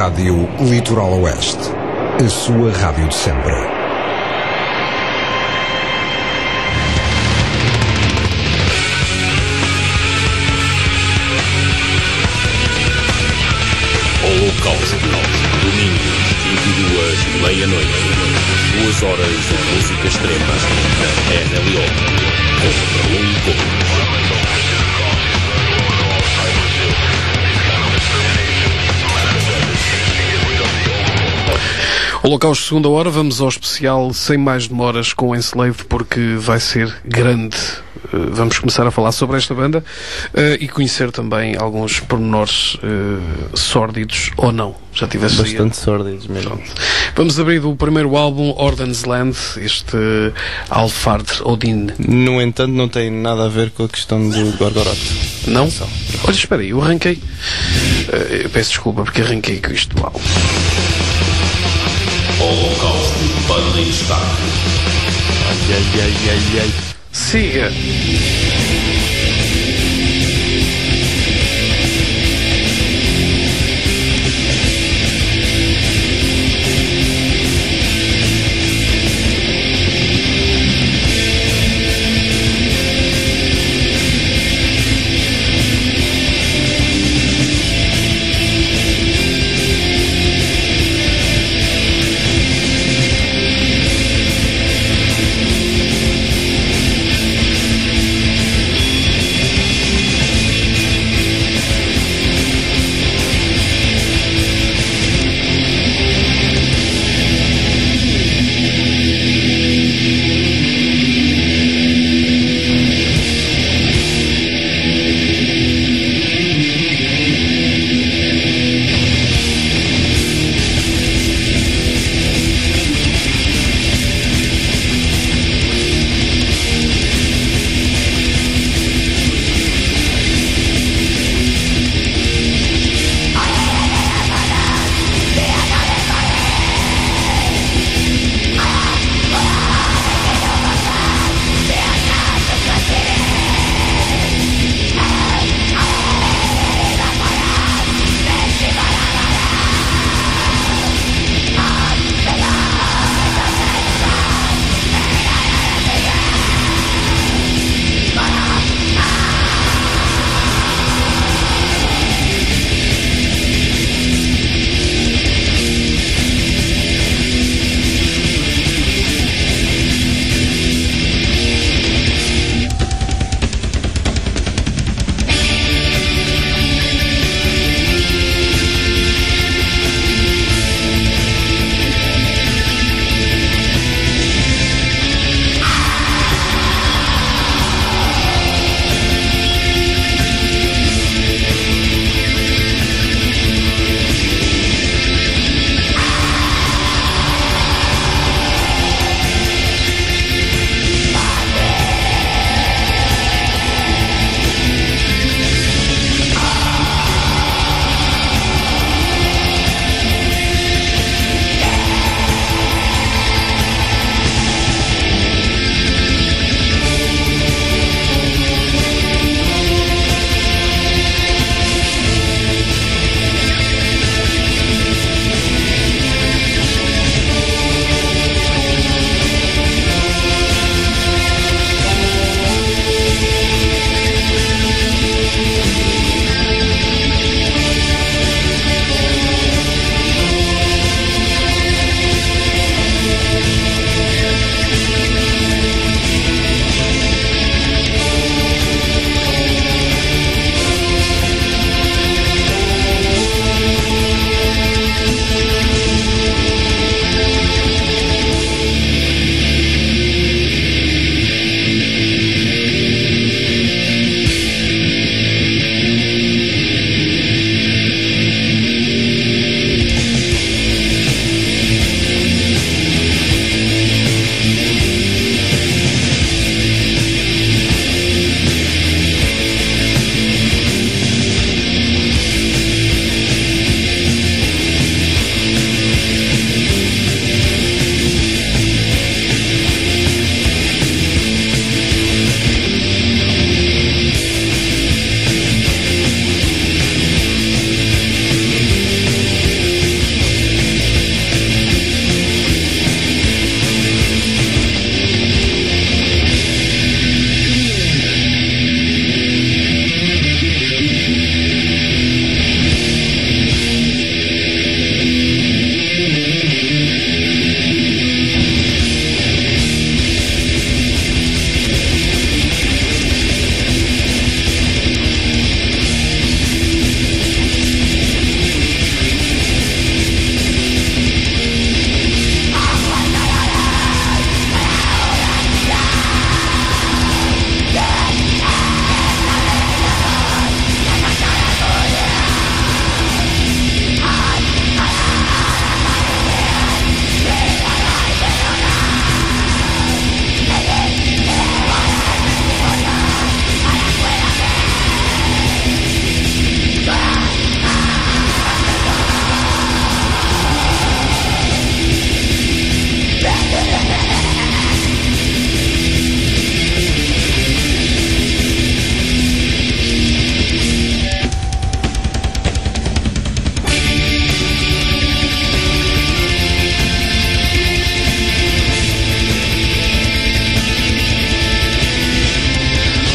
Rádio Litoral Oeste. A sua rádio de sempre. Holocausto, domingo, 22, meia-noite, 2 horas de música extrema, na RLO, com Raul Gomes. Holocausto, segunda hora, vamos ao especial sem mais demoras com o Enslaved, porque vai ser grande. Vamos começar a falar sobre esta banda e conhecer também alguns pormenores sórdidos ou não. Já tivesse bastante sórdidos mesmo. Pronto. Vamos abrir o primeiro álbum, Ordan's Land, este Alfard Odin. No entanto, não tem nada a ver com a questão do Gorgoroth. Não? Olha, espera aí, eu arranquei. Eu peço desculpa porque arranquei com isto do álbum. Holocausto, banda em destaque. Ai. Siga!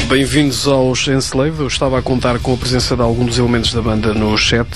Bem-vindos aos Enslaved. Eu estava a contar com a presença de alguns dos elementos da banda no chat,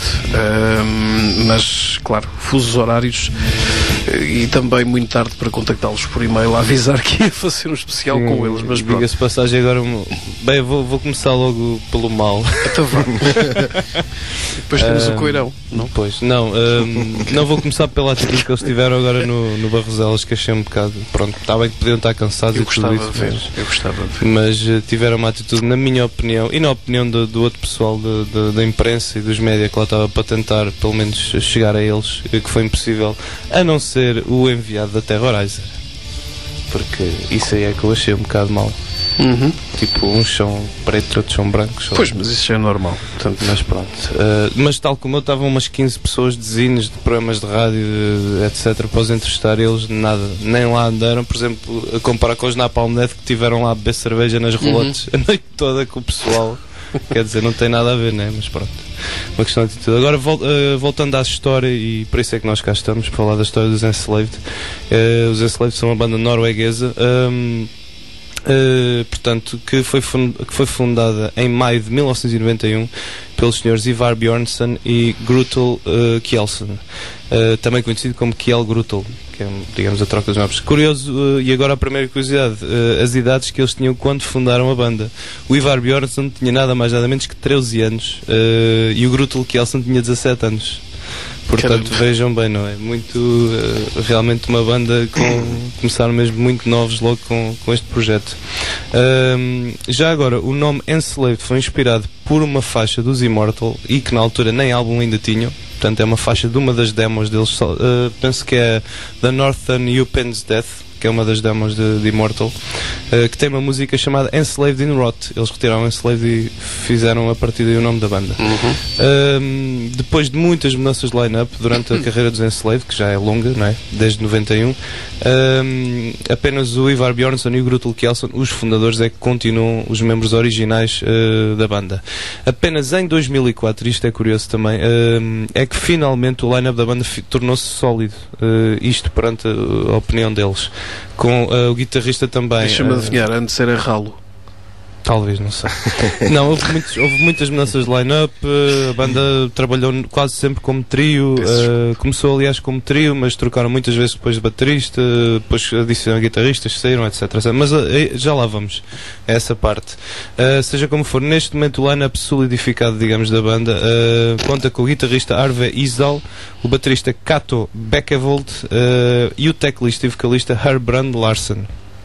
mas, claro, fusos horários e também muito tarde para contactá-los por e-mail, a avisar que ia fazer um especial com eles. Mas pronto. Diga-se passagem agora. Bem, vou começar logo pelo mal. Então vá. Depois temos o coirão, não? Pois, não vou começar pela atitude que eles tiveram agora no Barroselas, que achei um bocado. Pronto, está bem que podiam estar cansados Eu e tudo gostava isso, de ver. Eu gostava de ver. mas tiveram uma atitude, na minha opinião, e na opinião do outro pessoal da imprensa e dos média que lá estava para tentar, pelo menos, chegar a eles, que foi impossível, a não ser o enviado da Terrorizer. Porque isso aí é que eu achei um bocado mal. Uhum. Tipo, uns são pretos, outros são brancos. Pois, mas isso já é normal. Portanto, Mas pronto. Mas tal como eu, estavam umas 15 pessoas de zines, de programas de rádio, etc. Para os entrevistar, eles nada, nem lá andaram. Por exemplo, a comparar com os Napalm Death, que tiveram lá a beber cerveja nas rolotes a noite toda com o pessoal. Quer dizer, não tem nada a ver, né? Mas pronto. Uma questão de atitude. Agora, voltando à história, e por isso é que nós cá estamos, para falar da história dos Enslaved. Os Enslaved são uma banda norueguesa. Portanto, que foi fundada em maio de 1991 pelos senhores Ivar Bjornsson e Grutel Kjellson, também conhecido como Kjell Grutel, que é, digamos, a troca dos nomes. Curioso, e agora a primeira curiosidade, as idades que eles tinham quando fundaram a banda. O Ivar Bjornsson tinha nada mais nada menos que 13 anos e o Grutel Kjellson tinha 17 anos. Portanto, caramba, vejam bem, não é? Muito, realmente uma banda começaram mesmo muito novos logo com este projeto. Já agora, o nome Enslaved foi inspirado por uma faixa dos Immortal e que na altura nem álbum ainda tinham. Portanto, é uma faixa de uma das demos deles, penso que é The Northern European's Death, que é uma das demos de Immortal, que tem uma música chamada Enslaved in Rot. Eles retiraram Enslaved e fizeram a partir daí o nome da banda. Depois de muitas mudanças de line-up durante a carreira dos Enslaved, que já é longa, não é? Desde 91, apenas o Ivar Bjornsson e o Grutel Kjellson, os fundadores, é que continuam os membros originais da banda. Apenas em 2004, isto é curioso também, é que finalmente o line-up da banda tornou-se sólido, isto perante a opinião deles, com o guitarrista também. Deixa-me adivinhar, antes era ralo. Talvez, não sei. Não, houve muitas mudanças de line-up. A banda trabalhou quase sempre como trio. Começou, aliás, como trio, mas trocaram muitas vezes depois de baterista, depois adicionaram guitarristas, saíram, etc. Mas já lá vamos a essa parte. Seja como for, neste momento o line-up solidificado, digamos, da banda conta com o guitarrista Arve Isdal, o baterista Cato Beckevold e o teclista e vocalista Herbrand Larsen.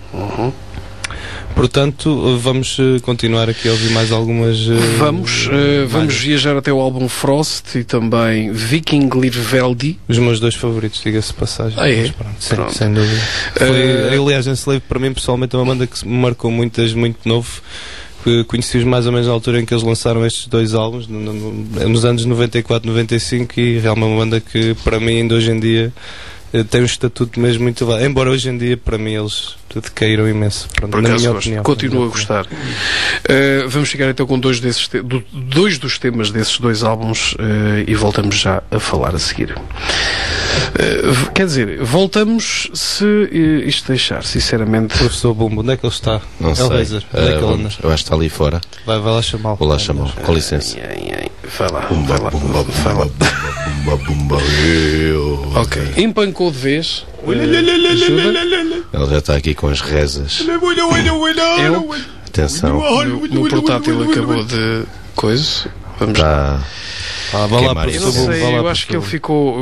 Portanto, vamos continuar aqui a ouvir mais algumas... Vamos viajar até o álbum Frost e também Vikinglir-Veldi. Os meus dois favoritos, diga-se de passagem. É? Pronto, sem dúvida. Aliás, Enslaved, para mim, pessoalmente, é uma banda que me marcou muito desde muito novo. Conheci-os mais ou menos na altura em que eles lançaram estes dois álbuns, nos anos 94, 95, e realmente é uma banda que, para mim, ainda hoje em dia, tem um estatuto mesmo muito elevado. Embora hoje em dia, para mim, eles decaíram imenso. Pronto, por na acaso minha gosto. opinião. Continuo a gostar. Vamos chegar então com dois dos temas desses dois álbuns e voltamos já a falar a seguir. Quer dizer, voltamos se isto deixar, sinceramente. Professor Bumbo, onde é que ele está? Não sei. Laser. Onde é que ele anda? Eu acho que está ali fora. Vai lá chamá-lo. Vou lá chamá-lo, com licença. Vai lá. Bumba. Ok. Empancou de vez. Ajuda. Ele já está aqui com as rezas. Atenção. O meu portátil acabou de coisa. Vamos Está... Vai lá, Eu não sei, eu acho que ele ficou.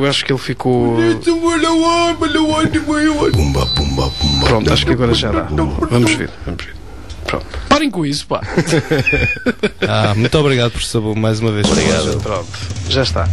Bumba. Pronto, acho que agora já dá. Vamos ver. Pronto. Parem com isso, pá. Muito obrigado, professor Bumbo, mais uma vez. Obrigado. Pronto, já está.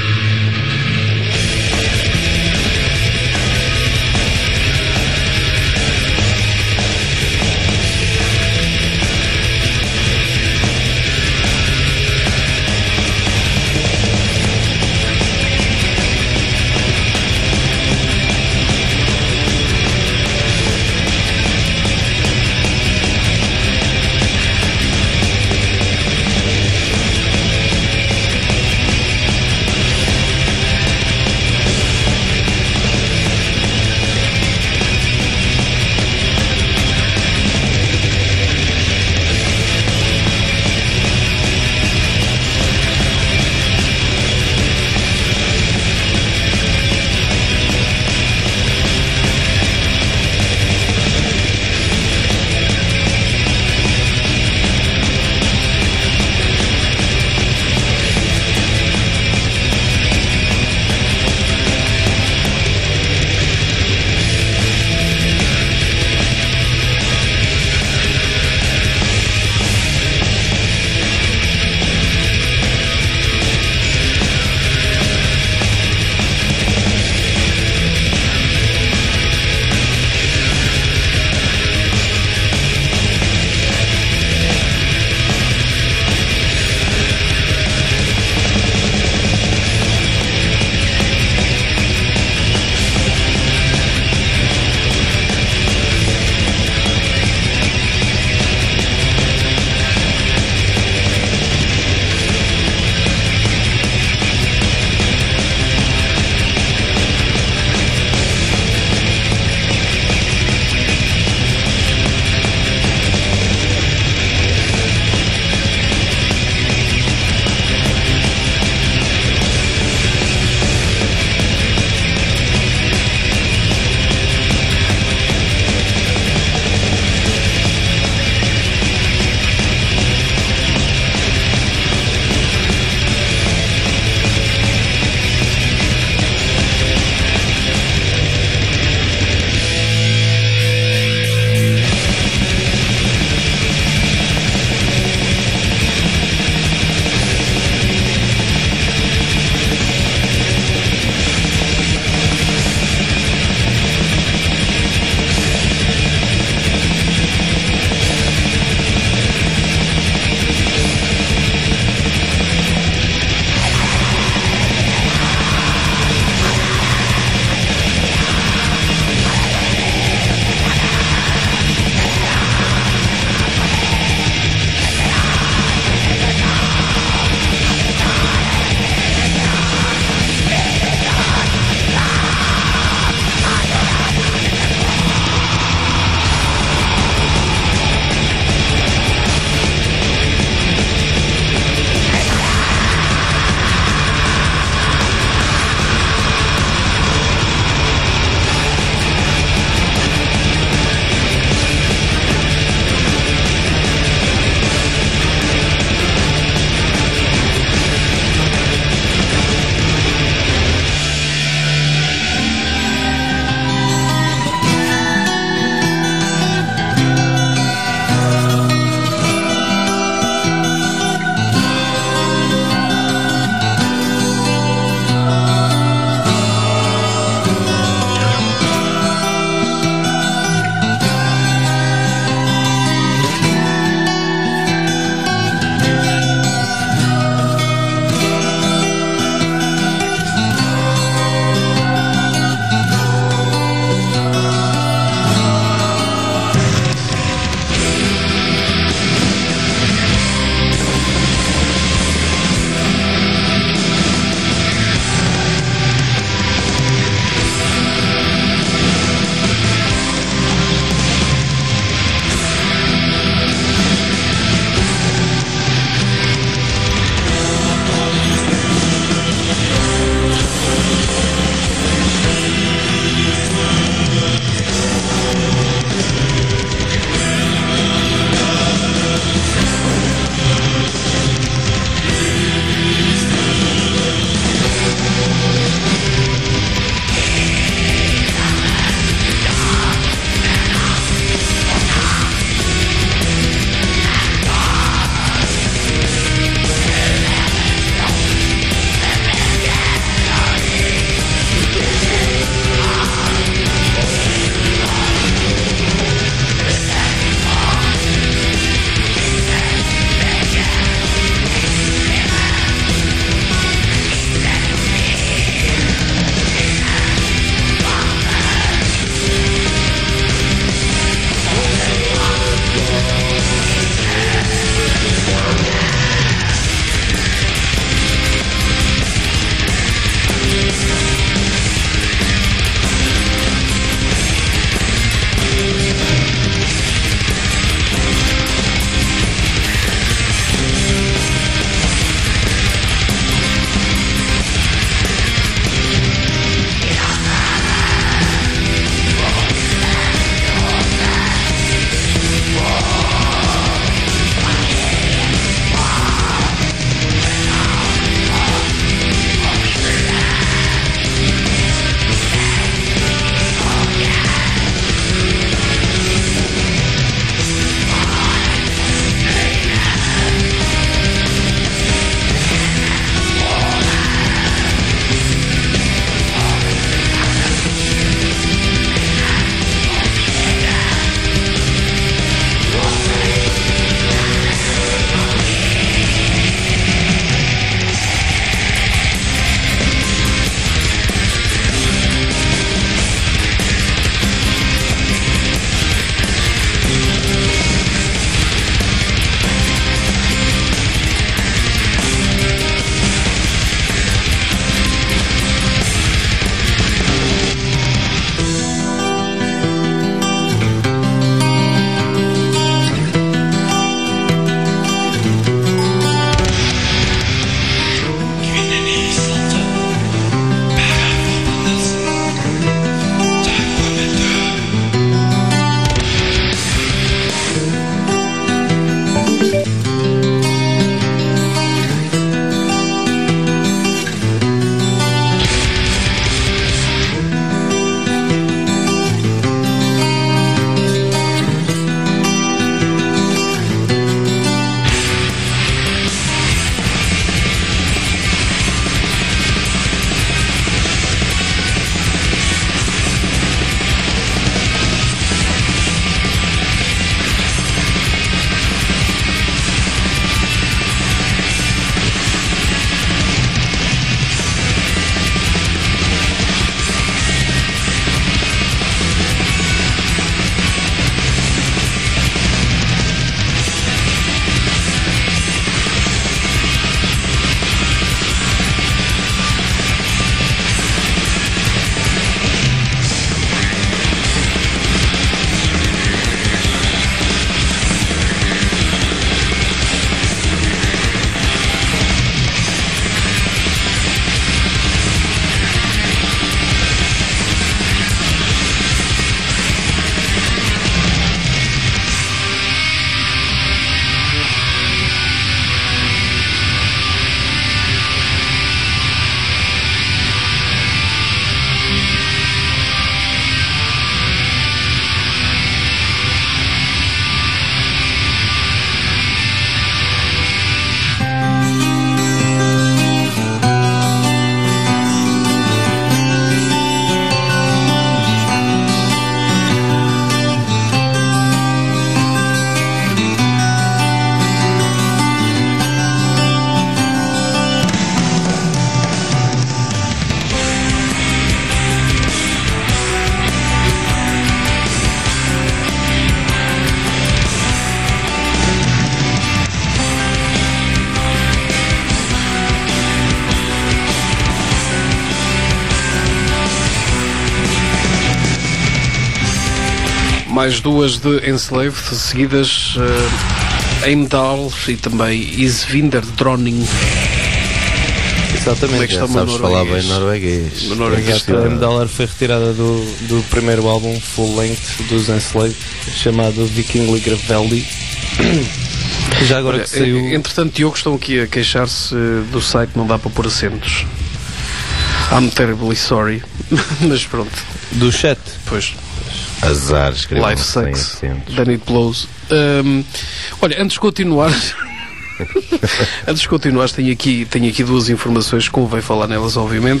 Mais duas de Enslaved, seguidas Heimdall e também Isvinder Droning. Exatamente. Como é que está o meu Sabes falar bem norueguês? norueguês. O norueguês Exato, a Heimdall foi retirada do primeiro álbum full length dos Enslaved, chamado Viking Gravelli. Já agora Olha, que saiu. entretanto, Diogo, estão aqui a queixar-se do site, não dá para pôr acentos. I'm terribly sorry. Mas pronto, Do chat. pois. Azar, escrevam Life sem sucks. acentos. Then it blows. Olha, antes de continuar. Antes de continuar, tenho aqui duas informações que convém falar nelas, obviamente.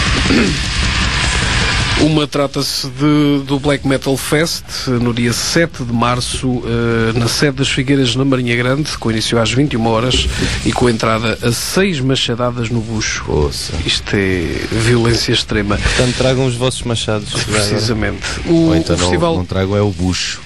Uma trata-se do Black Metal Fest, no dia 7 de março, na sede das Figueiras, na Marinha Grande, com início às 21 horas e com entrada a 6 machadadas no bucho. Ouça. Isto é violência extrema. Portanto, tragam os vossos machados. já agora. Precisamente. Ou então o festival... não trago é o bucho.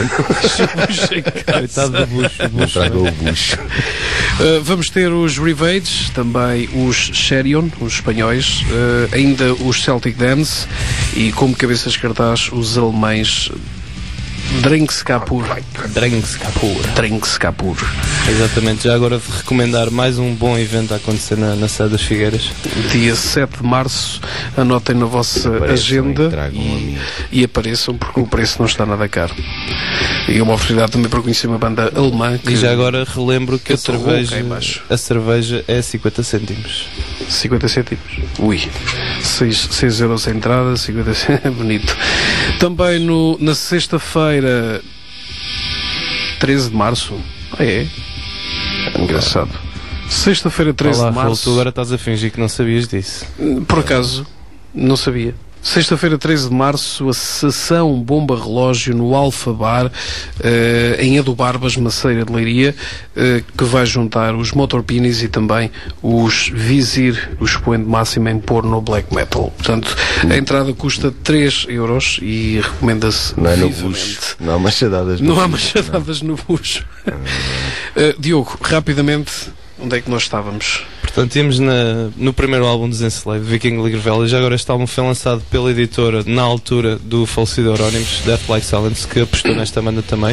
Coitado do bucho. Não trago o bucho. Vamos ter os Revades, também os Sherion, os espanhóis, ainda os Celtic Dance e como cabeças de cartaz os alemães Drinkskapur. Drinkskapur. Exatamente, já agora de recomendar mais um bom evento a acontecer na sede das Figueiras. Dia 7 de março, anotem na vossa Apareçam agenda e tragam a mim. e apareçam, porque o preço não está nada caro. E é uma oportunidade também para conhecer uma banda alemã que E já agora relembro que Eu tô rouco aí embaixo. a cerveja é 50 cêntimos. 50 cêntimos. Ui, 6 euros a entrada, 50 cêntimos. Bonito. Também na sexta-feira, 13 de março. É? Engraçado. Sexta-feira, 13 Olá, de Raul, março. tu agora estás a fingir que não sabias disso. Por acaso, não sabia. Sexta-feira, 13 de março, a sessão Bomba Relógio no Alfa Bar, em Adubarbas, Maceira de Leiria, que vai juntar os Motorpinis e também os Vizir, o expoente máximo em porno black metal. Portanto, a entrada custa 3 euros e recomenda-se Não é no vivamente. bucho. Não há machadadas no Não há bucho. machadadas no bucho. Diogo, rapidamente, onde é que nós estávamos? Portanto, íamos no primeiro álbum dos Enslaved, Viking Gravelli. Já agora este álbum foi lançado pela editora na altura do falecido Euronymous, Death Like Silence, que apostou nesta banda também.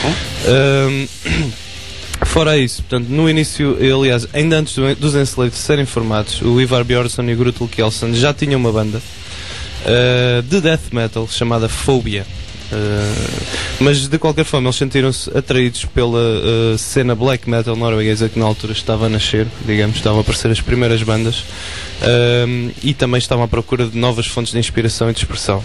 Fora isso, portanto, no início, aliás, ainda antes dos Enslaved serem formados, o Ivar Björnsson e o Grutul Kjellson já tinham uma banda de death metal chamada Phobia. Mas de qualquer forma eles sentiram-se atraídos pela cena black metal norueguesa que na altura estava a nascer, digamos, estavam a aparecer as primeiras bandas, e também estavam à procura de novas fontes de inspiração e de expressão.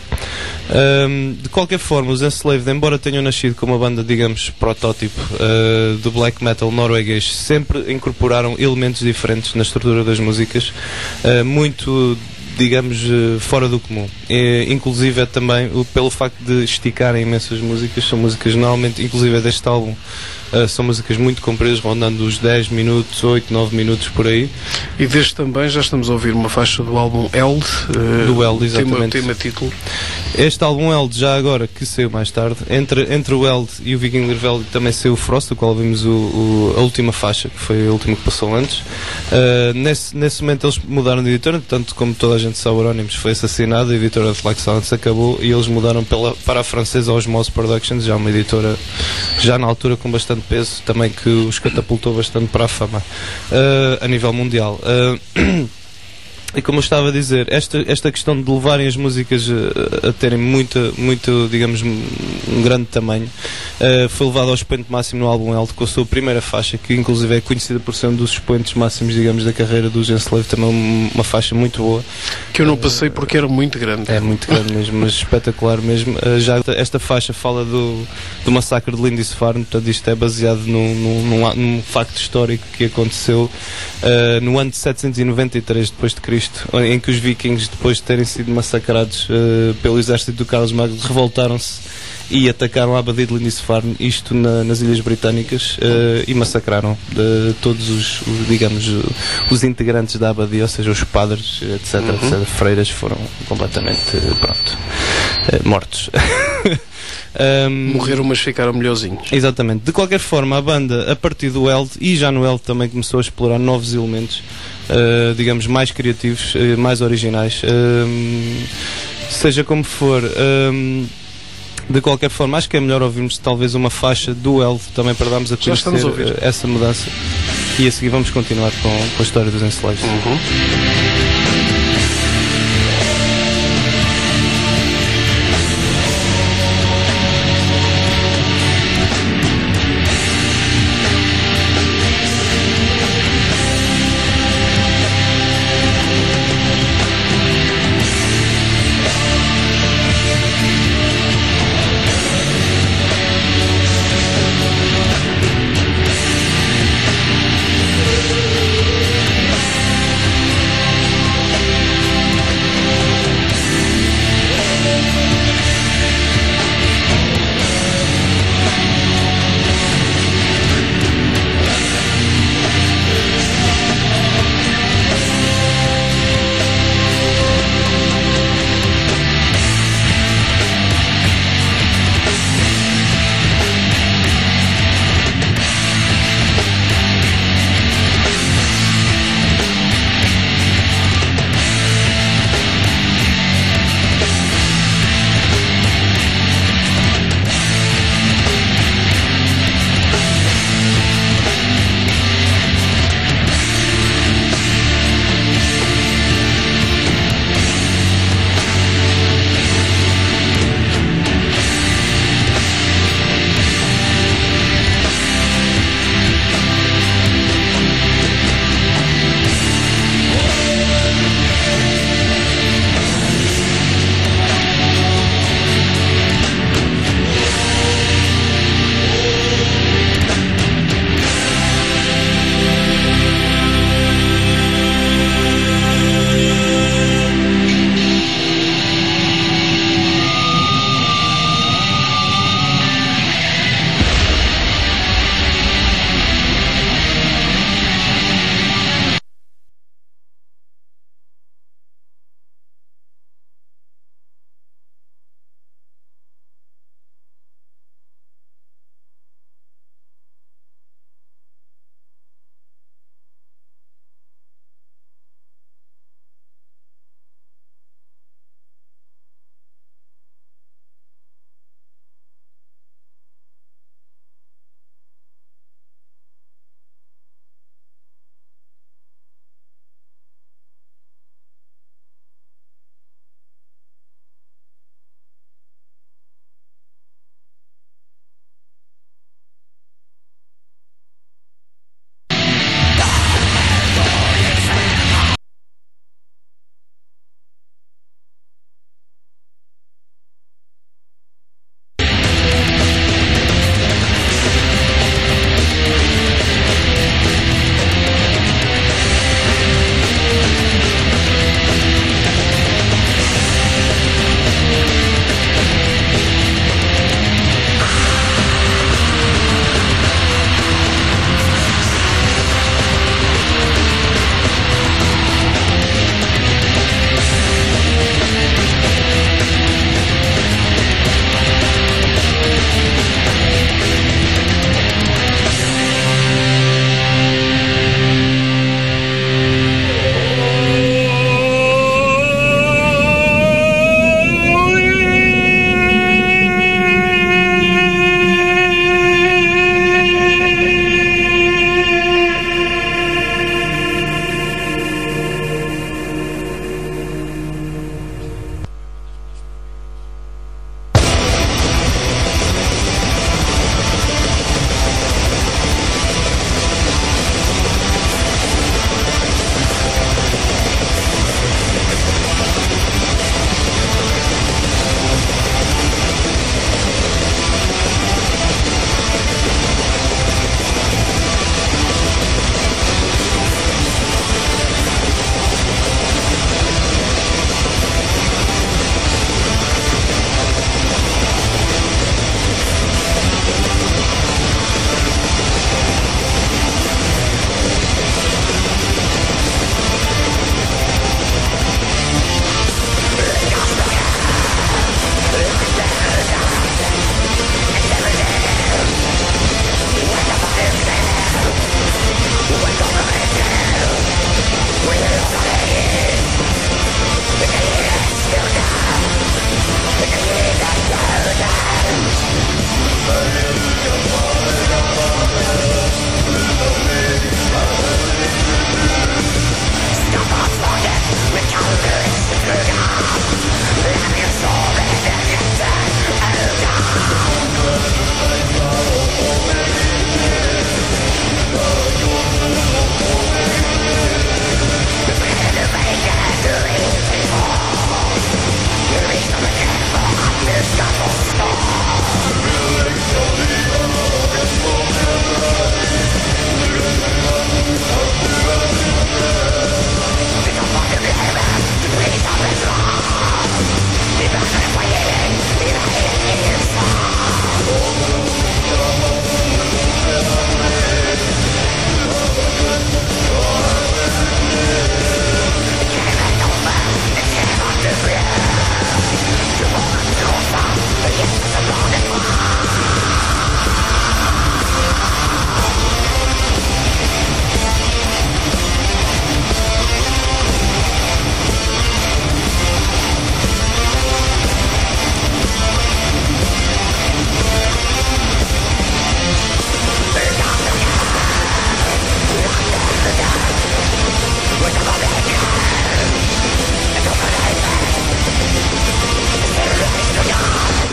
De qualquer forma, os Enslaved, embora tenham nascido como uma banda, digamos, protótipo do black metal norueguês, sempre incorporaram elementos diferentes na estrutura das músicas, muito, digamos, fora do comum. Inclusive também pelo facto de esticarem imensas músicas, são músicas normalmente, inclusive deste álbum, são músicas muito compridas, rondando os 10 minutos, 8, 9 minutos por aí. E deste também já estamos a ouvir uma faixa do álbum Eld, Do Eld, exatamente. tema título. Este álbum Eld, já agora, que saiu mais tarde, entre o Eld e o Viking Gravelli também saiu o Frost, do qual vimos a última faixa, que foi a última que passou antes. Nesse momento eles mudaram de editora, portanto, como toda a gente sabe, o Euronymous foi assassinado, a editora de Black Silence acabou e eles mudaram para a francesa Osmose Productions, já uma editora, já na altura com bastante peso, também que os catapultou bastante para a fama a nível mundial. E como eu estava a dizer, esta questão de levarem as músicas a terem muito, digamos, um grande tamanho, foi levado ao expoente máximo no álbum Eld, com a sua primeira faixa, que inclusive é conhecida por ser um dos expoentes máximos, digamos, da carreira dos Enslaved, também uma faixa muito boa. Que eu não passei porque era muito grande. É muito grande mesmo, mas espetacular mesmo. Já esta faixa fala do massacre de Lindisfarne, portanto isto é baseado num facto histórico que aconteceu no ano de 793 depois de Cristo, em que os vikings, depois de terem sido massacrados pelo exército do Carlos Magno, revoltaram-se e atacaram a abadia de Lindisfarne, isto nas Ilhas Britânicas, e massacraram todos os integrantes da abadia, ou seja, os padres, etc. Freiras foram completamente mortos. Morreram, mas ficaram melhorzinhos. Exatamente. De qualquer forma, a banda, a partir do Eld, e já no Eld também começou a explorar novos elementos, digamos, mais criativos, mais originais. Seja como for, De qualquer forma, acho que é melhor ouvirmos talvez uma faixa do Elf também para darmos a Já estamos a ouvir. conhecer essa mudança. E a seguir vamos continuar com a história dos Enslaved.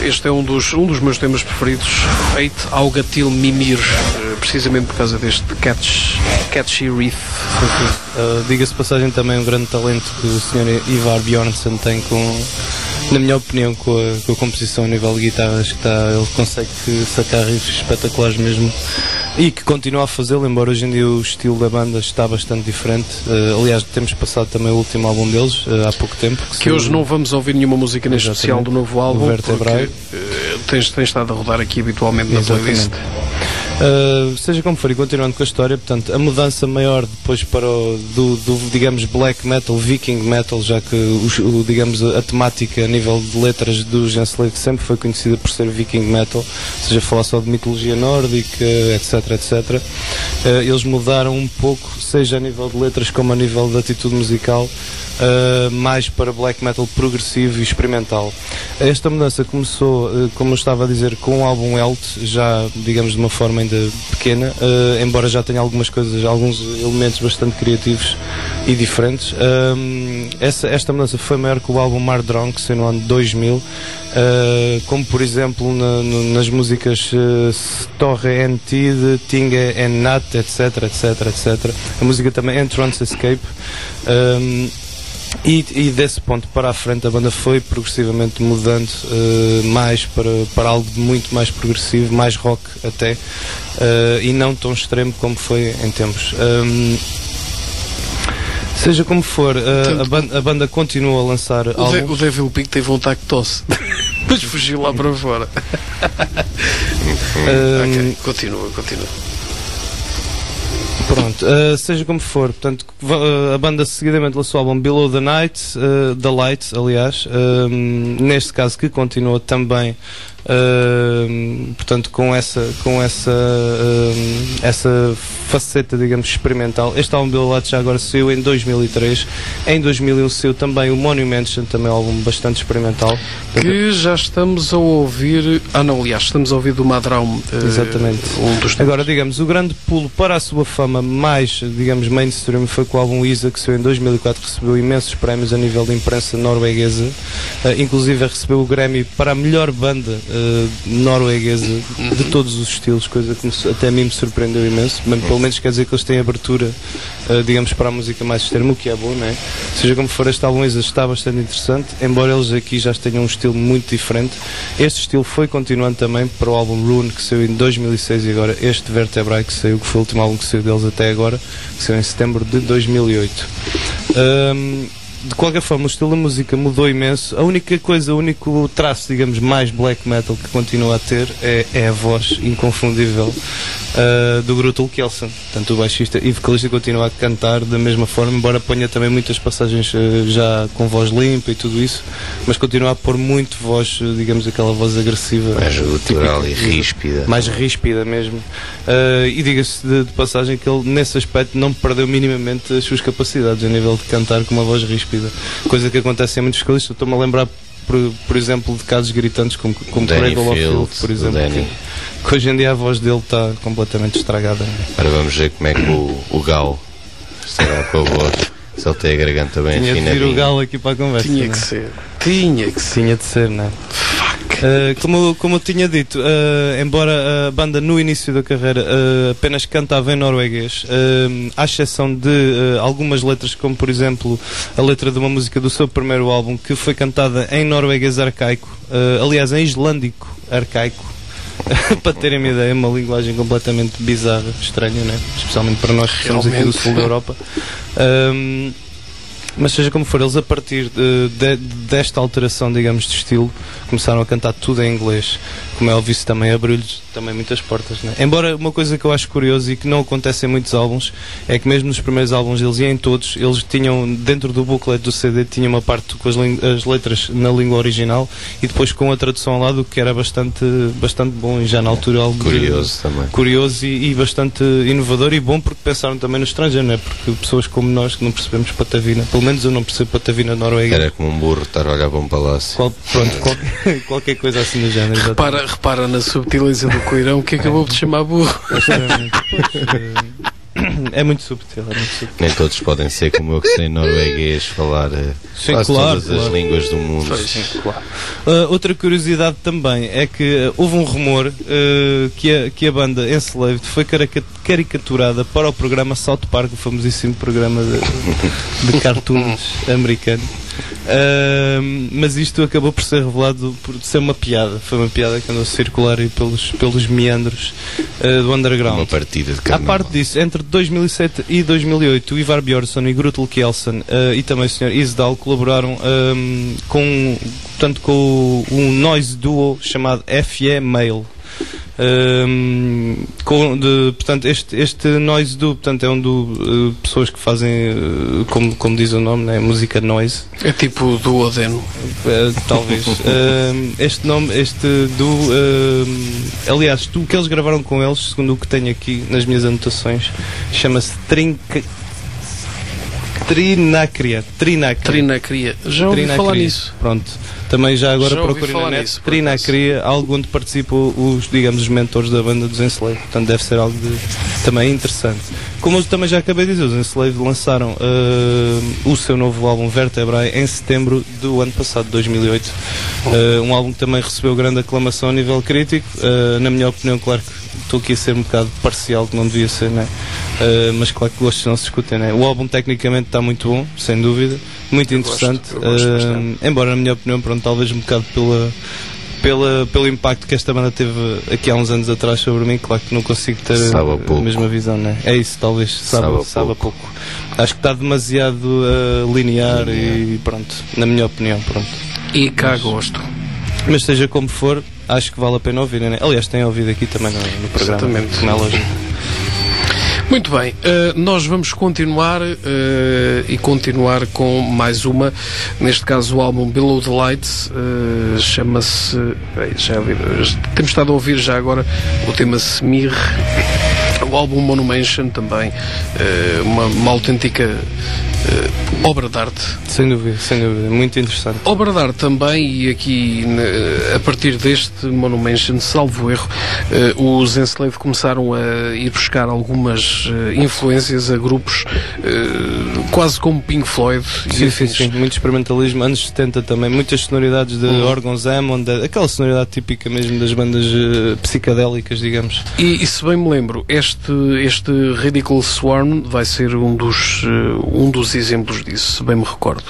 este é um dos meus temas preferidos, Fate Augatil Mimir, precisamente por causa deste catchy riff. Diga-se de passagem também um grande talento que o Sr. Ivar Bjornsson tem na minha opinião, com a composição a nível de guitarras que ele consegue sacar riffs espetaculares mesmo, e que continua a fazê-lo, embora hoje em dia o estilo da banda está bastante diferente. Aliás, temos passado também o último álbum deles, há pouco tempo. Que hoje não vamos ouvir nenhuma música neste especial do novo álbum, Vertebrae, porque tens estado a rodar aqui habitualmente na playlist. Seja como for, e continuando com a história, portanto, a mudança maior depois para digamos, black metal, viking metal, já que digamos, a temática a nível de letras do Genslave sempre foi conhecida por ser viking metal, seja falar só de mitologia nórdica, etc, etc. Eles mudaram um pouco, seja a nível de letras como a nível de atitude musical, mais para black metal progressivo e experimental. Esta mudança começou, como eu estava a dizer, com o álbum Elt, já, digamos, de uma forma ainda pequena, embora já tenha algumas coisas, alguns elementos bastante criativos e diferentes. Esta mudança foi maior que o álbum Mardrón, que saiu no ano 2000, como por exemplo nas músicas Storre en Tid, Tinge en Nat, etc, etc, etc. A música também Entrance Escape. E desse ponto para a frente a banda foi progressivamente mudando mais para algo muito mais progressivo, mais rock até, e não tão extremo como foi em tempos. Seja como for, a banda continua a lançar álbuns. O Devil Pig teve um ataque de tosse, mas fugiu lá para fora. Ok, continua. Pronto, seja como for, portanto, a banda seguidamente lançou o álbum Below the Light, aliás, neste caso que continua também, portanto, com essa faceta, digamos, experimental. Este álbum Below the Light já agora saiu em 2003, em 2001 saiu também o Monumentation, também um álbum bastante experimental. Que já estamos a ouvir, estamos a ouvir do Madrão. Exatamente. Agora, digamos, o grande pulo para a sua fama mais, digamos, mainstream foi com o álbum Isa, que saiu em 2004, recebeu imensos prémios a nível de imprensa norueguesa, inclusive recebeu o Grammy para a melhor banda norueguesa de todos os estilos, coisa que até a mim me surpreendeu imenso. Pelo menos quer dizer que eles têm abertura, digamos, para a música mais extrema, o que é bom, não é? Seja como for, este álbum Isa está bastante interessante, embora eles aqui já tenham um estilo muito diferente. Este estilo foi continuando também para o álbum Rune, que saiu em 2006, e agora este Vertebrae, que saiu, que foi o último álbum que saiu deles até agora, que saiu em setembro de 2008. De qualquer forma, o estilo da música mudou imenso. O único traço, digamos, mais black metal que continua a ter é a voz inconfundível do Grutul Kjellson. Portanto, o baixista e vocalista continua a cantar da mesma forma, embora ponha também muitas passagens já com voz limpa e tudo isso, mas continua a pôr muito voz, digamos, aquela voz agressiva. Mais gutural e ríspida. Mais ríspida mesmo. E diga-se de passagem que ele, nesse aspecto, não perdeu minimamente as suas capacidades a nível de cantar com uma voz ríspida. Coisa que acontece em muitos vocalistas. Estou-me a lembrar, por exemplo, de casos gritantes como Cradle of Filth, por exemplo, que hoje em dia a voz dele está completamente estragada. Agora vamos ver como é que o Gal estará com a voz, se ele tem a garganta bem afinadinha. Tinha de vir o Gal aqui para a conversa. Tinha que ser. Tinha de ser, não é? Como eu tinha dito, embora a banda no início da carreira apenas cantava em norueguês, à exceção de algumas letras, como por exemplo a letra de uma música do seu primeiro álbum, que foi cantada em norueguês arcaico, aliás em islândico arcaico, para terem uma ideia, uma linguagem completamente bizarra, estranha, né? Especialmente para nós que estamos aqui do sul da Europa. Mas seja como for, eles a partir desta alteração, digamos, de estilo, começaram a cantar tudo em inglês. Como é óbvio, isso também abriu-lhes também muitas portas, né? Embora uma coisa que eu acho curiosa e que não acontece em muitos álbuns, é que mesmo nos primeiros álbuns deles e em todos, eles tinham, dentro do booklet do CD, tinha uma parte com as letras na língua original e depois com a tradução ao lado, o que era bastante bom, e já na altura algo curioso também. Curioso e bastante inovador, e bom porque pensaram também no estrangeiro, não é? Porque pessoas como nós que não percebemos patavina, pelo menos eu não percebo patavina noruega. Era como um burro estar a olhar para um palácio. Qualquer coisa assim do género. Repara na subtileza do coirão que acabou de chamar burro. É muito subtil, é muito subtil. Nem todos podem ser como eu, que sei norueguês, falar quase todas as línguas do mundo. Sim, claro. Outra curiosidade também é que houve um rumor que a banda Enslaved foi caricaturada para o programa South Park, o famosíssimo programa de cartoons americano. Mas isto acabou por ser revelado por ser uma piada. Foi uma piada que andou a circular aí pelos meandros do underground. Uma partida de À carnaval. parte disso, entre 2007 e 2008, o Ivar Björnsson e Grutel Kjeldsen e também o Sr. Isdal colaboraram com um noise duo chamado FE Mail. Portanto, este noise duo, portanto, é um duo pessoas que fazem, como diz o nome, né, música noise. É tipo do Odeno. Talvez. Este duo, aliás, o que eles gravaram com eles, segundo o que tenho aqui nas minhas anotações, chama-se Trinacria. Já ouvi falar nisso. Pronto. Também já agora Já ouvi procurem na falar net. nisso, por Trinacria, algo onde participam os mentores da banda dos Enslaved. Portanto, deve ser algo também interessante. Como eu também já acabei de dizer, os Enslaved lançaram o seu novo álbum Vertebrae em setembro do ano passado, 2008. Um álbum que também recebeu grande aclamação a nível crítico. Na minha opinião, claro que estou aqui a ser um bocado parcial, que não devia ser, né? Mas claro que gostos não se discutem, né? O álbum tecnicamente está muito bom, sem dúvida, muito interessante. Eu gosto bastante. Embora, na minha opinião, pronto, talvez um bocado pelo impacto que esta banda teve aqui há uns anos atrás sobre mim, claro que não consigo ter a mesma visão, né? É isso, talvez sabe a pouco. Acho que está demasiado linear e pronto, na minha opinião, pronto. E cá gosto. Mas seja como for, acho que vale a pena ouvir, né? Aliás, tem ouvido aqui também no programa. Exatamente. Como é lógico. Muito bem, nós vamos continuar e continuar com mais uma, neste caso o álbum Below the Lights, chama-se, temos estado a ouvir já agora o tema Semir, o álbum Monumentation também, uma autêntica obra de arte. Sem dúvida, muito interessante. Obra de arte também, e aqui a partir deste Monumentation, salvo erro, os Enslaved começaram a ir buscar algumas influências a grupos quase como Pink Floyd. Sim, muito experimentalismo, anos 70 também, muitas sonoridades de órgãos Hammond, aquela sonoridade típica mesmo das bandas psicadélicas, digamos. E se bem me lembro, este Ridicule Swarm vai ser um dos exemplos disso, se bem me recordo.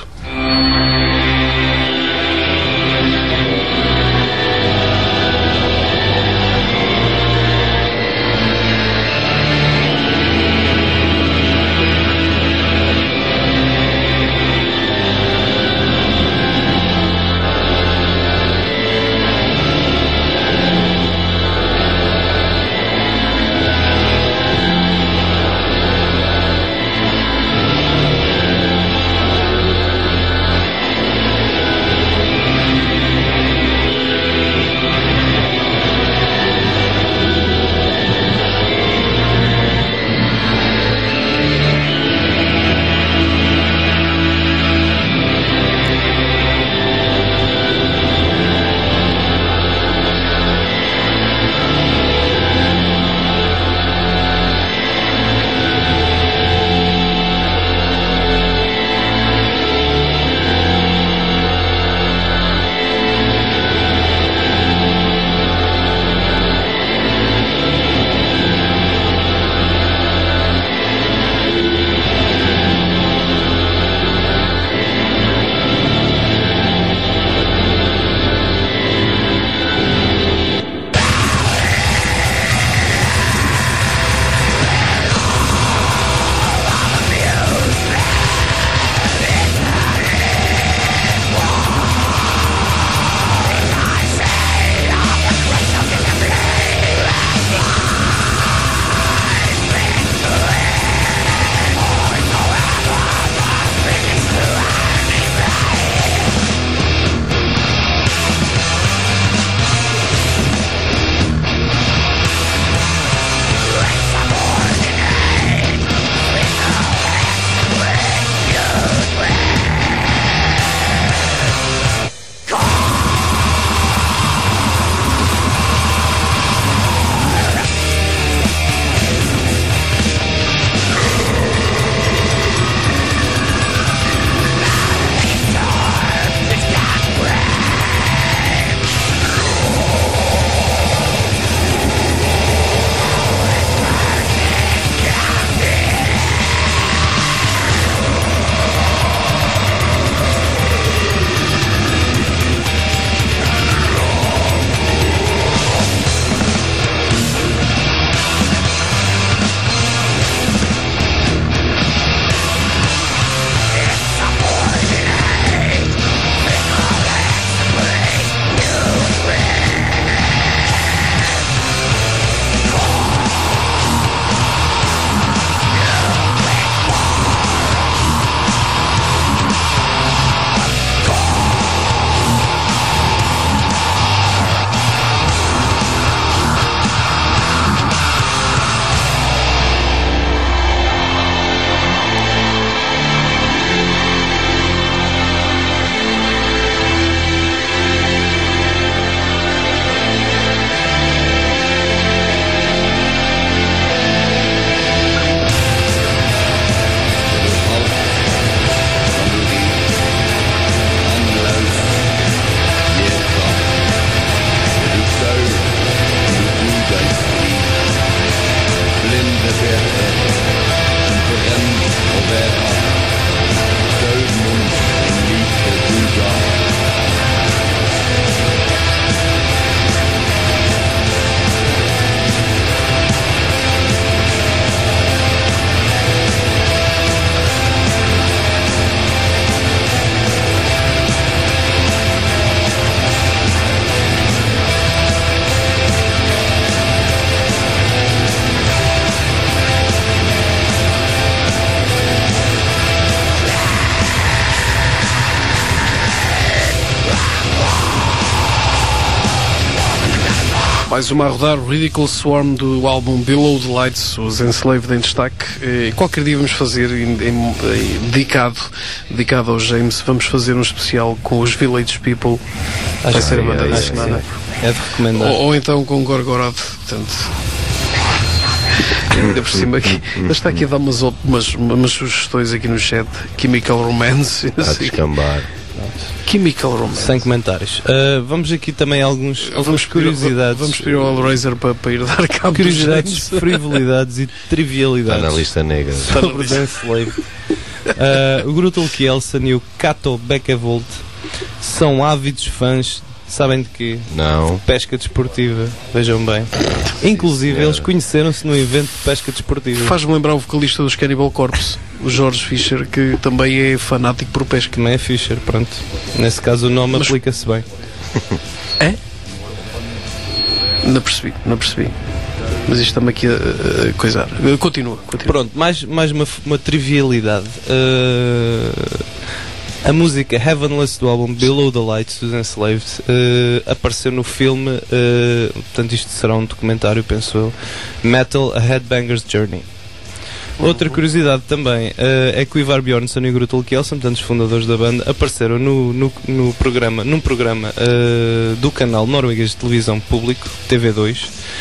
Mais uma a rodar, o Ridicule Swarm do álbum Below the Lights, os Enslaved em destaque. Qualquer dia vamos fazer, dedicado ao James, vamos fazer um especial com os Village People. Vai ser a banda da semana. É de recomendar. Ou então com Gorgoroth, portanto... Ainda por cima aqui, ele está aqui a dar umas sugestões aqui no chat. Chemical Romance. A descambar. Chemical Romance. Sem comentários. Vamos aqui também algumas curiosidades. Vamos pedir ao Hellraiser para ir dar cabo. Curiosidades, frivolidades e trivialidades. Está na lista negra. Sobre os Enslaved. O Grutul Kielsen e o Cato Beckevold são ávidos fãs. Sabem de quê? Não. Pesca desportiva, vejam bem. Inclusive, eles conheceram-se no evento de pesca desportiva. Faz-me lembrar o vocalista dos Cannibal Corpse, o Jorge Fischer, que também é fanático por pesca. Também é Fischer, pronto. Nesse caso o nome aplica-se bem. É? Não percebi. Mas isto está-me aqui a coisar. Continua. Pronto, mais uma trivialidade. A música Heavenless do álbum Below the Lights dos Enslaved apareceu no filme, portanto isto será um documentário, penso eu, Metal: A Headbanger's Journey. Outra curiosidade também é que o Ivar Bjornsson e o Grutul Kielsen, portanto os fundadores da banda, apareceram num programa do canal norueguês de televisão público, TV2,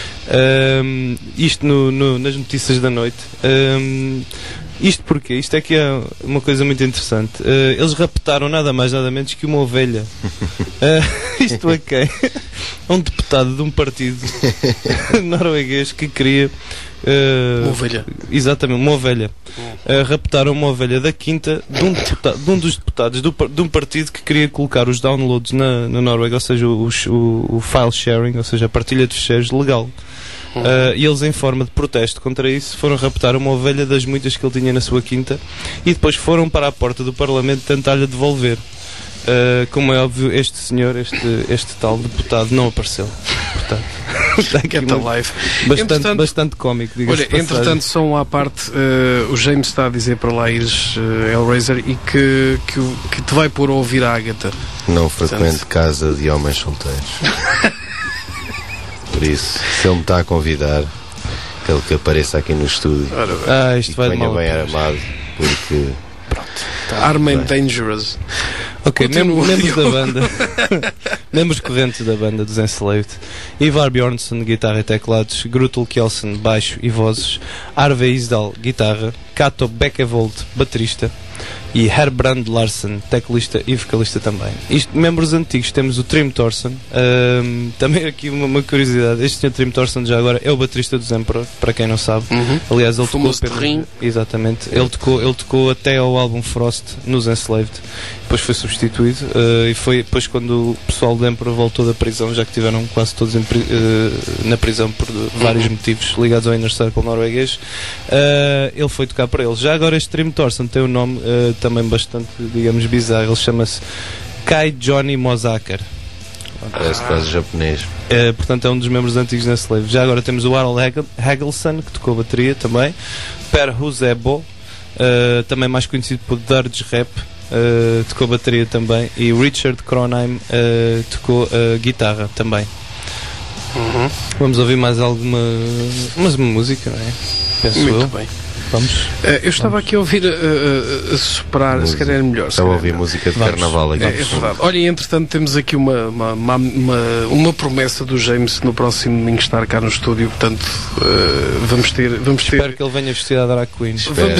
isto nas notícias da noite. Isto porque isto é que é uma coisa muito interessante. Eles raptaram nada mais nada menos que uma ovelha. Isto é quem? Um deputado de um partido norueguês que queria uma ovelha. Exatamente, uma ovelha. Raptaram uma ovelha da quinta de um dos deputados de um partido que queria colocar os downloads na Noruega, ou seja, o file sharing, ou seja, a partilha de ficheiros legal. E eles, em forma de protesto contra isso, foram raptar uma ovelha das muitas que ele tinha na sua quinta e depois foram para a porta do Parlamento tentar-lhe devolver. Como é óbvio, este senhor, este tal deputado, não apareceu. Portanto, está aqui bastante cómico, diga-se. Olha, entretanto, só à parte, o James está a dizer para lá ires, Hellraiser, e que te vai pôr a ouvir a Ágata. Não frequente casa de homens solteiros. Por isso, se ele me está a convidar, que apareça aqui no estúdio. Isto vai venha bem armado, porque Armed Dangerous. Ok, membros da banda. Membros correntes da banda dos Enslaved: Ivar Bjornsson, guitarra e teclados; Grutul Kielsen, baixo e vozes; Arve Isdal, guitarra; Cato Beckevold, baterista; e Herbrand Larsen, teclista e vocalista também. Membros antigos, temos o Trym Thorson. Também aqui uma curiosidade: este Sr. Trym Thorson, já agora, é o baterista do Emperor, para quem não sabe. Aliás, ele tocou exatamente, ele tocou até ao álbum Frost nos Enslaved, depois foi substituído, e foi depois quando o pessoal do Emperor voltou da prisão, já que tiveram quase todos na prisão por vários motivos ligados ao Inner Circle norueguês. Ele foi tocar para eles. Já agora, este Trym Thorson tem um nome também bastante, digamos, bizarro. Ele chama-se Kai Johnny Mosakar. Parece quase japonês. Portanto, é um dos membros antigos da Slave. Já agora temos o Harald Hagelson, que tocou bateria também; Per Husebo, também mais conhecido por Dirge Rap, tocou bateria também; e Richard Kronheim tocou guitarra também. Vamos ouvir mais uma música, não é? Penso muito eu. bem. Vamos. Eu estava aqui a ouvir a soprar, música. Se calhar é melhor. Estava a ouvir música de carnaval aqui. É verdade. Olha, e entretanto temos aqui uma promessa do James no próximo domingo estar cá no estúdio, portanto Espero que ele venha vestido a drag queen.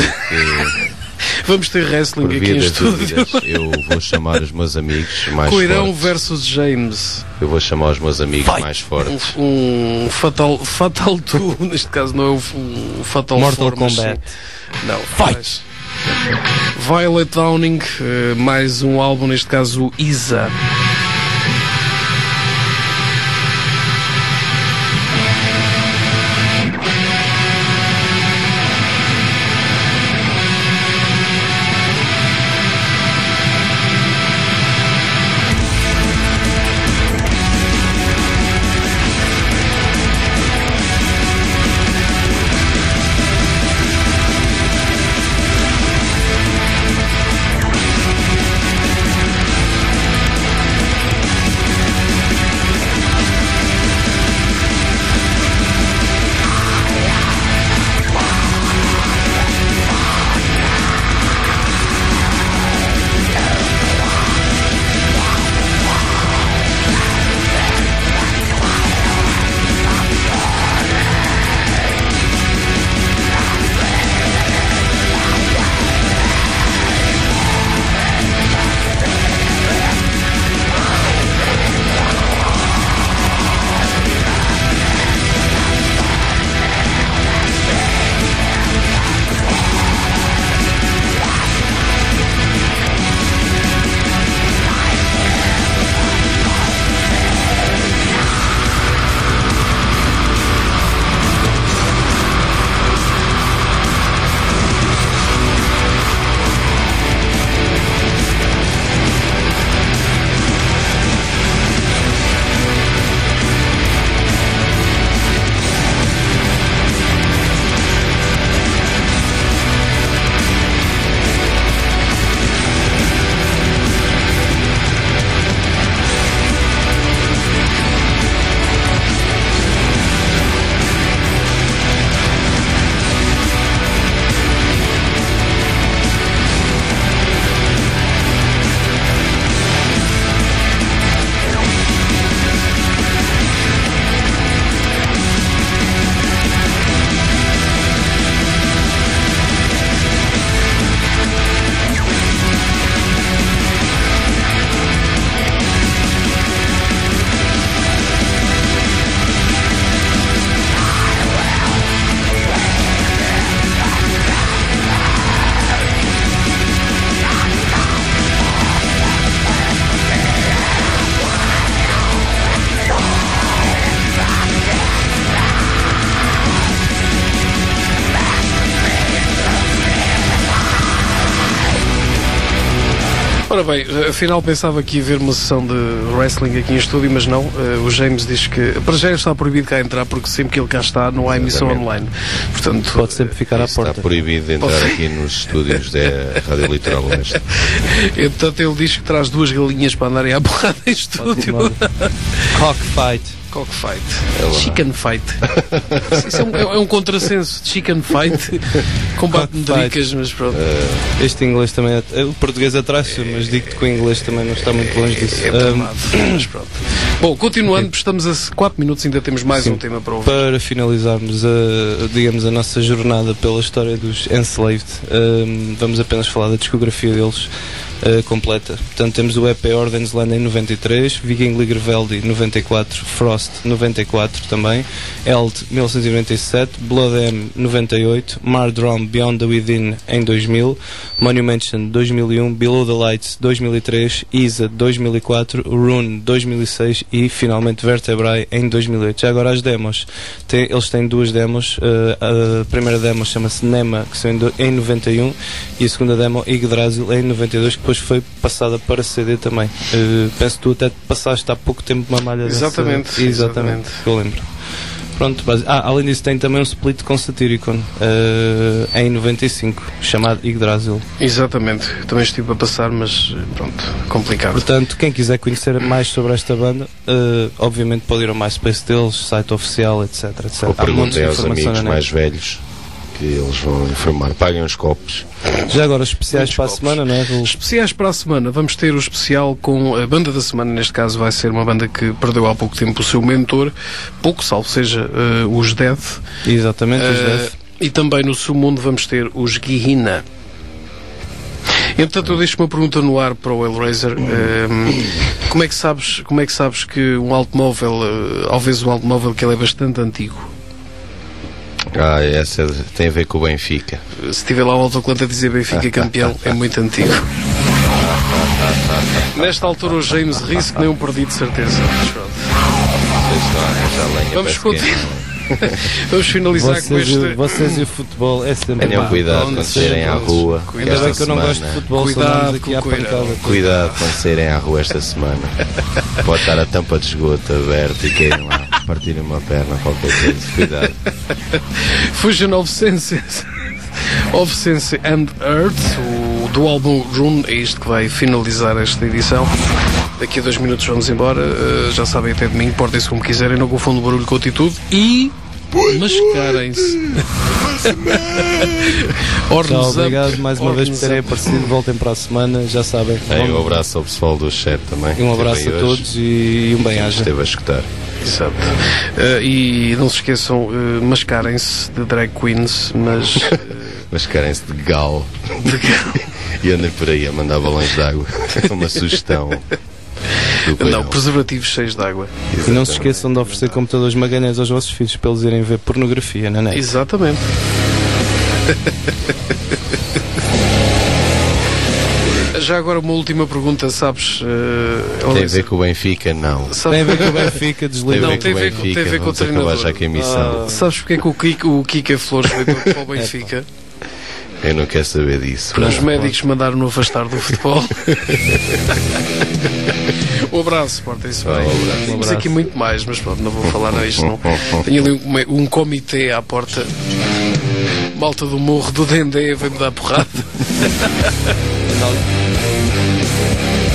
Vamos ter wrestling Por aqui via em das estúdio. dúvidas, eu vou chamar os meus amigos mais Coirão fortes. versus James. Eu vou chamar os meus amigos mais fortes. Um Fatal 2, neste caso não é o Fatal Mortal 4, mas Kombat. sim. Não, Fight! Violet Downing, mais um álbum, neste caso Isa. Ora bem, afinal pensava que ia haver uma sessão de wrestling aqui em estúdio, mas não. O James diz que para já está proibido cá entrar, porque sempre que ele cá está não há emissão online. Portanto, pode sempre ficar à porta. Está proibido de entrar aqui nos estúdios da Rádio Litoral Oeste. E, portanto, ele diz que traz 2 galinhas para andarem à porrada em estúdio. Cockfight. Cockfight. Chicken fight. Isso é um contrassenso. Chicken fight. Combate de medricas, mas pronto. Este inglês também é... O português atrás, mas digo-te que o inglês também não está muito longe disso. Mas pronto. Bom, continuando, estamos a 4 minutos, ainda temos mais um tema para ouvir. Para finalizarmos a nossa jornada pela história dos Enslaved, vamos apenas falar da discografia deles completa. Portanto, temos o EP Ordensland em 93, Viking Ligerveldi 94, Frost 94 também, Eld 1997, Blood M 98, Mardrome Beyond the Within em 2000, Monumentation 2001, Below the Lights 2003, Isa 2004, Rune 2006 e finalmente Vertebrae em 2008. Já agora as demos, eles têm 2 demos. A primeira demo chama-se Nema, que saiu em 91, e a segunda demo Yggdrasil em 92, que depois foi passada para CD também. Penso que tu até passaste há pouco tempo uma malha Exatamente. dessa. Exatamente, eu lembro. Pronto, além disso tem também um split com Satyricon em 95, chamado Yggdrasil. Exatamente, também estive a passar, mas pronto, complicado. Portanto, quem quiser conhecer mais sobre esta banda, obviamente pode ir ao MySpace deles, site oficial, etc. Ou perguntem aos amigos mais velhos, que eles vão informar. Paguem os copos. Já agora, especiais para a semana, não é? Especiais para a semana. Vamos ter o especial com a banda da semana. Neste caso vai ser uma banda que perdeu há pouco tempo o seu mentor. Pouco, salvo seja, os Death. Exatamente, os Death. E também no submundo vamos ter os Gehenna. Entretanto, eu deixo uma pergunta no ar para o Hellraiser. Como é que sabes que um automóvel, talvez um automóvel que ele é bastante antigo? Essa tem a ver com o Benfica. Se tiver lá o autocolante a dizer Benfica campeão, é muito antigo. Nesta altura o James ri-se que nem um perdido de certeza. Vamos continuar. Vamos finalizar com este. Vocês e o futebol é sempre. Tenham cuidado quando saírem à rua. Ainda bem que eu não gosto de futebol, Cuidado aqui à pancada. Cuidado quando saírem à rua esta semana. Pode estar a tampa de esgoto aberta e caírem lá, partirem uma perna, qualquer coisa. Cuidado. Fusion of Senses and Earth, do álbum Rune, é isto que vai finalizar esta edição. Daqui a 2 minutos vamos embora. Já sabem, até domingo, portem-se como quiserem, não confundam o barulho com a atitude e mascarem-se. Tchau, obrigado mais uma vez por terem aparecido. Voltem para a semana, já sabem. Um abraço ao pessoal do chat também. Um abraço a todos e um bem-aja. Esteve a escutar. Exato. E não se esqueçam, mascarem-se de drag queens, mas mascarem-se de gal. E andem por aí a mandar balões de água. Uma sugestão. Não, preservativos cheios de água. E não se esqueçam de oferecer computadores maganés aos vossos filhos para eles irem ver pornografia na net. Exatamente. Já agora uma última pergunta, sabes? Tem a ver com o Benfica? Não. Tem a ver com o Benfica, desliga. Não, tem a ver com o treinador. Já que a emissão. Sabes porque é que o Kika Flores veio para o Benfica? Eu não quero saber disso. Os médicos mandaram-no afastar do futebol. Um abraço, portem-se bem. Temos aqui muito mais, mas pronto, não vou falar nisto. Não. Tenho ali um comitê à porta. Malta do Morro do Dendê vai-me dar porrada.